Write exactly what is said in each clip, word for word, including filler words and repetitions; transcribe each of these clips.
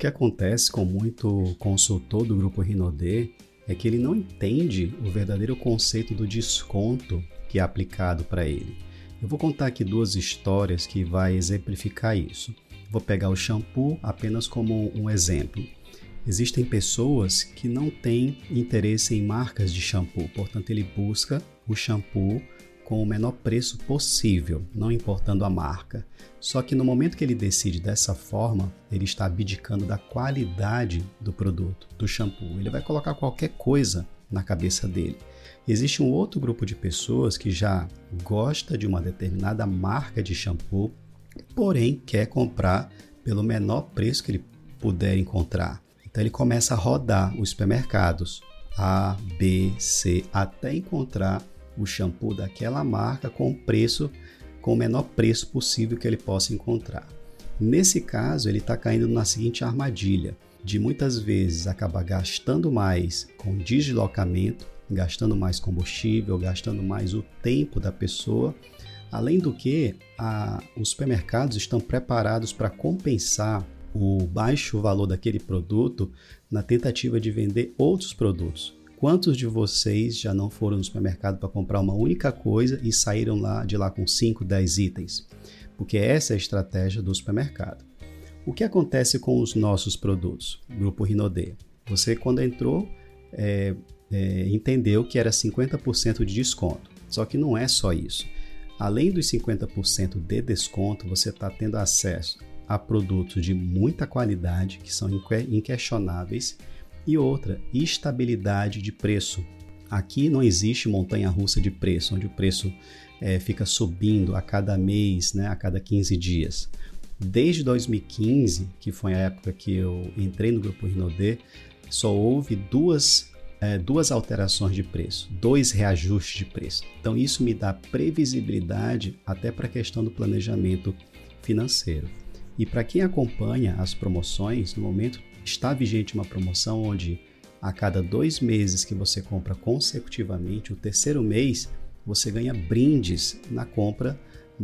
que acontece com muito consultor do Grupo Rinodê é que ele não entende o verdadeiro conceito do desconto que é aplicado para ele. Eu vou contar aqui duas histórias que vai exemplificar isso. Vou pegar o shampoo apenas como um exemplo. Existem pessoas que não têm interesse em marcas de shampoo, portanto ele busca o shampoo com o menor preço possível, não importando a marca. Só que no momento que ele decide dessa forma, ele está abdicando da qualidade do produto, do shampoo. Ele vai colocar qualquer coisa na cabeça dele. Existe um outro grupo de pessoas que já gosta de uma determinada marca de shampoo, porém quer comprar pelo menor preço que ele puder encontrar. Então ele começa a rodar os supermercados A, B, C, até encontrar o shampoo daquela marca com o preço, com o menor preço possível que ele possa encontrar. Nesse caso, ele está caindo na seguinte armadilha, de muitas vezes acabar gastando mais com deslocamento, gastando mais combustível, gastando mais o tempo da pessoa, além do que a, os supermercados estão preparados para compensar o baixo valor daquele produto na tentativa de vender outros produtos. Quantos de vocês já não foram no supermercado para comprar uma única coisa e saíram lá de lá com cinco, dez itens? Porque essa é a estratégia do supermercado. O que acontece com os nossos produtos? Grupo Rinodê. Você, quando entrou, é, é, entendeu que era cinquenta por cento de desconto. Só que não é só isso. Além dos cinquenta por cento de desconto, você está tendo acesso a produtos de muita qualidade, que são inquestionáveis, e outra, estabilidade de preço. Aqui não existe montanha-russa de preço, onde o preço é, fica subindo a cada mês, né, a cada quinze dias. Desde dois mil e quinze, que foi a época que eu entrei no Grupo Rinodê, só houve duas, é, duas alterações de preço, dois reajustes de preço. Então isso me dá previsibilidade até para a questão do planejamento financeiro. E para quem acompanha as promoções, no momento está vigente uma promoção onde a cada dois meses que você compra consecutivamente, o terceiro mês você ganha brindes na compra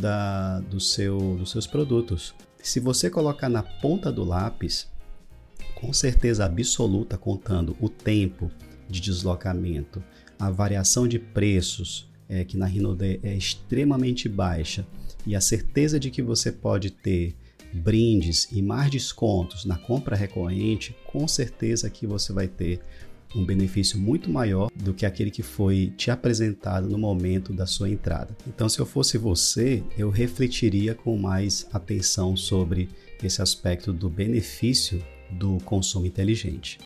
da, do seu, dos seus produtos. Se você colocar na ponta do lápis, com certeza absoluta, contando o tempo de deslocamento, a variação de preços, é, que na Rinodê é extremamente baixa, e a certeza de que você pode ter brindes e mais descontos na compra recorrente, com certeza que você vai ter um benefício muito maior do que aquele que foi te apresentado no momento da sua entrada. Então, se eu fosse você, eu refletiria com mais atenção sobre esse aspecto do benefício do consumo inteligente.